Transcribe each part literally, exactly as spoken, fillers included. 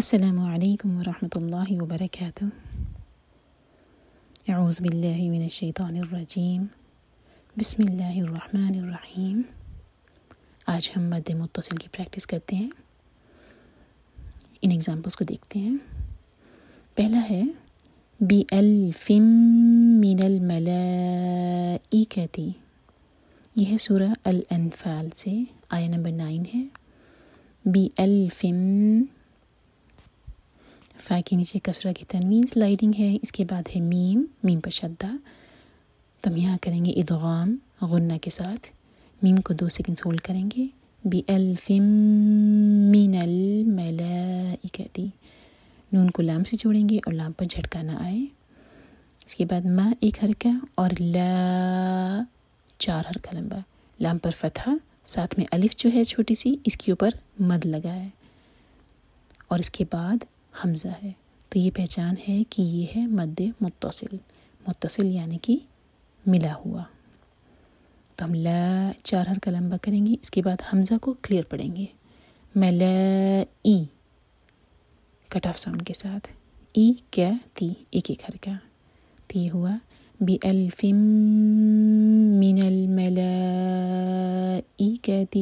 السلام علیکم ورحمۃ اللہ وبرکاتہ. اعوذ باللہ من الشیطان الرجیم. بسم اللہ الرحمن الرحیم. آج ہم مد متصل کی پریکٹس کرتے ہیں. ان ایگزامپلس کو دیکھتے ہیں. پہلا ہے بِأَلْفٍ مِّنَ الْمَلَائِكَةِ. یہ ہے سورہ الانفال سے، آیہ نمبر نائن ہے. بِأَلْفٍ، فا کے نیچے کسرہ کی تنوین سلائڈنگ ہے، اس کے بعد ہے میم، میم پر شدہ. تو ہم یہاں کریں گے ادغام غنہ کے ساتھ. میم کو دو سیکنڈ ہولڈ کریں گے. بِأَلْفٍ مِّنَ الْمَلَائِكَةِ. نون کو لام سے جوڑیں گے اور لام پر جھٹکا نہ آئے. اس کے بعد ما ایک حرکہ اور لا چار حرکہ لمبا. لام پر فتحہ، ساتھ میں الف جو ہے چھوٹی سی، اس کے اوپر مد لگا ہے اور اس کے بعد حمزہ ہے. تو یہ پہچان ہے کہ یہ ہے مد متصل. متصل یعنی کہ ملا ہوا. تو ہم لا چار حرکہ لمبا کریں گے، اس کے بعد حمزہ کو کلیئر پڑھیں گے. ملائی، کٹ آف ساؤنڈ کے ساتھ. ای کیا تی، ایک ایک حرکہ. تو یہ ہوا بِأَلْفٍ مِّنَ الْمَلَائِكَةِ.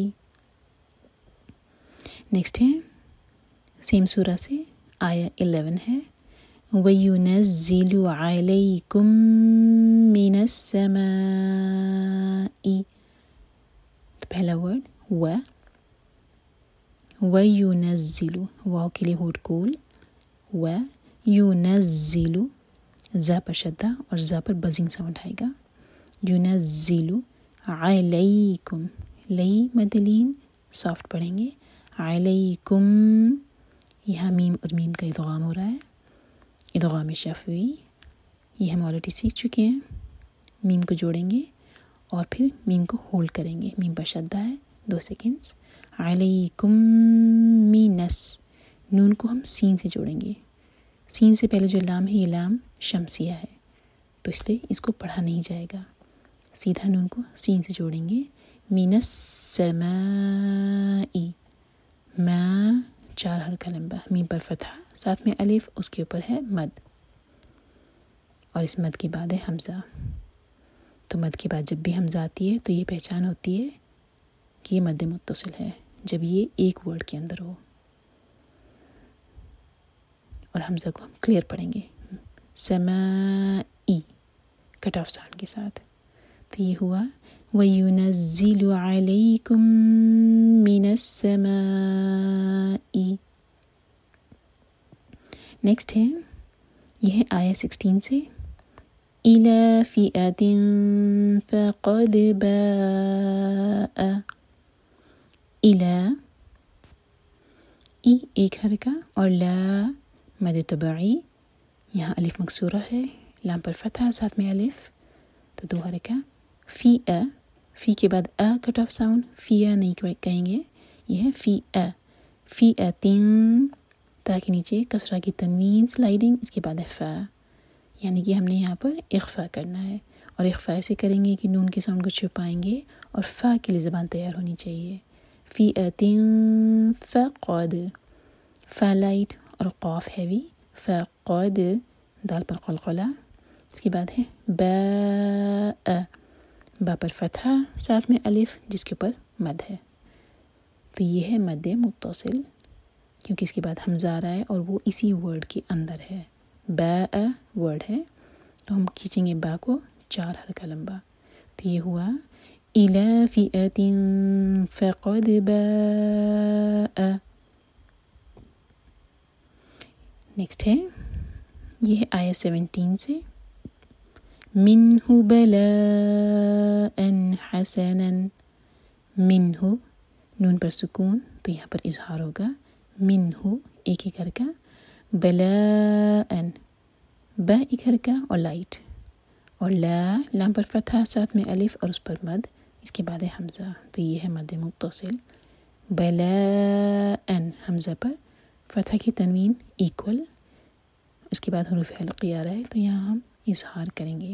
نیکسٹ ہے سیم سورہ سے، آیہ الیون ہے. وَيُنَزِّلُ عَلَيْكُم مِّنَ السَّمَاءِ. تو پہلا ورڈ و، وَيُنَزِّلُ، واو کے لیے ہوٹ کول. وَيُنَزِّلُ، زا پر شدہ اور زا پر بزنگ ساؤنڈ آئے گا. يُنَزِّلُ عَلَيْكُم، لئی مدلین سافٹ پڑھیں گے. عَلَيْكُم، یہاں میم اور میم کا ادغام ہو رہا ہے، ادغام شفوی. یہ ہم آلریڈی سیکھ چکے ہیں. میم کو جوڑیں گے اور پھر میم کو ہولڈ کریں گے. میم پر شدہ ہے، دو سیکنڈز. عَلَيْكُم مِّنَس، نون کو ہم سین سے جوڑیں گے. سین سے پہلے جو لام ہے یہ لام شمسیہ ہے، تو اس لیے اس کو پڑھا نہیں جائے گا. سیدھا نون کو سین سے جوڑیں گے. مِنَ السَّمَاءِ، ما چار حرکہ لمبا، میم پر فتحہ، ساتھ میں الف، اس کے اوپر ہے مد اور اس مد کے بعد ہے حمزہ. تو مد کے بعد جب بھی حمزہ آتی ہے تو یہ پہچان ہوتی ہے کہ یہ مد متصل ہے جب یہ ایک ورڈ کے اندر ہو. اور حمزہ کو ہم کلیئر پڑھیں گے. سمائی، کٹ آف ساؤنڈ کے ساتھ. تو یہ ہوا وَيُنَزِّلُ عَلَيْكُم مِّنَ السَّمَاءِ. نیکسٹ ہے، یہ ہے آیہ سکسٹین سے. إِلَى فِئَةٍ فَقَدْ بَاءَ. إِلَى، ای ایک حرکہ اور لا مد طبعی. یہاں الف مکسورہ ہے، لام پر فتحہ، ساتھ میں الف، تو دو حرکہ. فی اے، فی کے بعد ا کٹ آف ساؤنڈ، فی اے نہیں کہیں گے، یہ ہے فی اے. فی اے تین، تا کے نیچے کسرہ کی تنوین سلائڈنگ، اس کے بعد ہے فا، یعنی کہ ہم نے یہاں پر اخفا کرنا ہے. اور اخفا ایسے کریں گے کہ نون کے ساؤنڈ کو چھپائیں گے اور فا کے لیے زبان تیار ہونی چاہیے. فی اے فقد، فا لائٹ اور قاف ہیوی. فقد، دال پر قلقلہ. اس کے بعد ہے با، با پر فتحہ، ساتھ میں الف جس کے اوپر مد ہے. تو یہ ہے مد متصل کیونکہ اس کے بعد حمزہ آ رہا ہے اور وہ اسی ورڈ کے اندر ہے. با ورڈ ہے تو ہم کھینچیں گے با کو چار حرکہ لمبا. تو یہ ہوا إِلَى فِئَةٍ فَقَدْ بَاءَ. نیکسٹ ہے، یہ ہے آیہ سیونٹین سے. مِنْهُ بَلَاءً حَسَنًا. مِنْهُ، نون پر سکون، تو یہاں پر اظہار ہوگا. مِنْهُ ایک ایک حرکہ. بَلَاءً، با ایک حرکہ اور لائٹ. اور لا، لام پر فتحہ، ساتھ میں الف اور اس پر مد، اس کے بعد ہے حمزہ. تو یہ ہے مد متصل. بلاءً، حمزہ پر فتحہ کی تنوین ایکول، اس کے بعد حروف حلقی آ رہا ہے تو یہاں ہم اظہار کریں گے.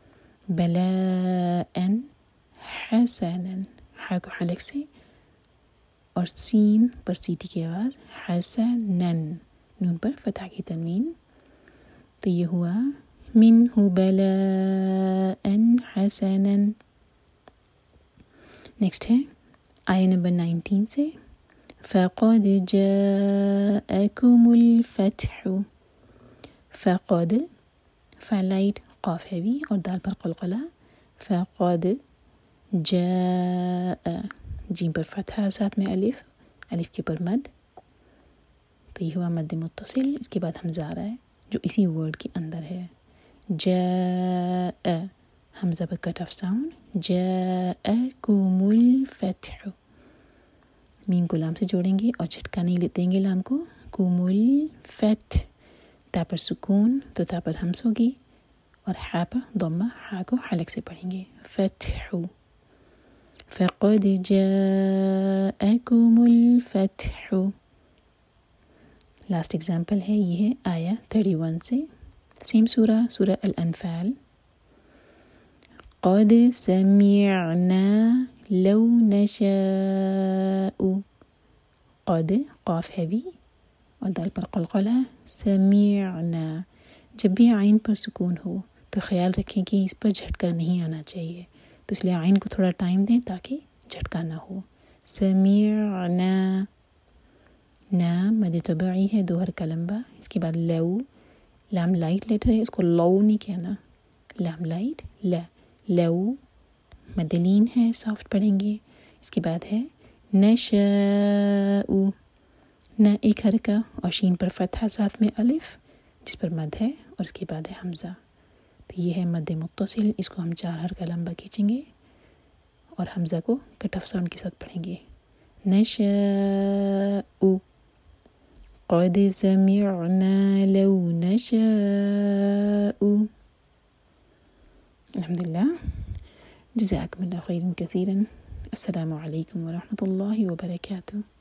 بلاءً حسناً، ہا کو حلق سے اور سین پر سیٹی کی آواز. حسناً، نون پر فتح کی تنوین. تو یہ ہوا منہ بلاء حسنا. نیکسٹ ہے آیہ نمبر نائنٹین سے فقد جاءکم الفتح. فقد فعلائٹ قاف ہے بھی اور دال پر قلقلہ. فقد جاء جیم پر فتح ساتھ میں الف الف کے پر مد. تو یہ ہوا مد متصل. اس کے بعد حمزہ آ رہا ہے جو اسی ورڈ کے اندر ہے. جاء حمزہ پر کٹ آف ساؤنڈ. جاءکم الفتح. میم کو لام سے جوڑیں گے اور جھٹکا نہیں دیں گے لام کو. کم الفتح تا پر سکون تو تا پر ہمس ہوگی اور ہا پر ضمہ. ہا کو حلق سے پڑھیں گے. فتح. فقد جاءکم الفتح. لاسٹ ایگزامپل ہے یہ ہے آیہ تھرٹی ون سے سیم سورہ سورہ الانفال. قد سمعنا لو نشاء. قد قاف ہے بھی اور دال پر قلقلہ. سمعنا جب بھی عین پر سکون ہو تو خیال رکھیں کہ اس پر جھٹکا نہیں آنا چاہیے، تو اس لیے عین کو تھوڑا ٹائم دیں تاکہ جھٹکا نہ ہو. سمعنا نا مد طبعی ہے دو حرکہ لمبا. اس کے بعد لو لام لائٹ لیٹر ہے، اس کو لو نہیں کہنا. لام لائٹ لا. لو مدلین ہے سافٹ پڑھیں گے. اس کے بعد ہے نشاء. نہ ایک حرکہ اور شین پر فتحہ ساتھ میں الف جس پر مد ہے اور اس کے بعد ہے حمزہ. تو یہ ہے مد متصل. اس کو ہم چار حرکہ لمبا کھینچیں گے اور حمزہ کو کٹ آف ساؤنڈ کے ساتھ پڑھیں گے. نشاء قد سمعنا لو نشاء. الحمدللہ. جزاکم اللہ خیرا کثیرا. السلام علیکم ورحمۃ اللہ وبرکاتہ.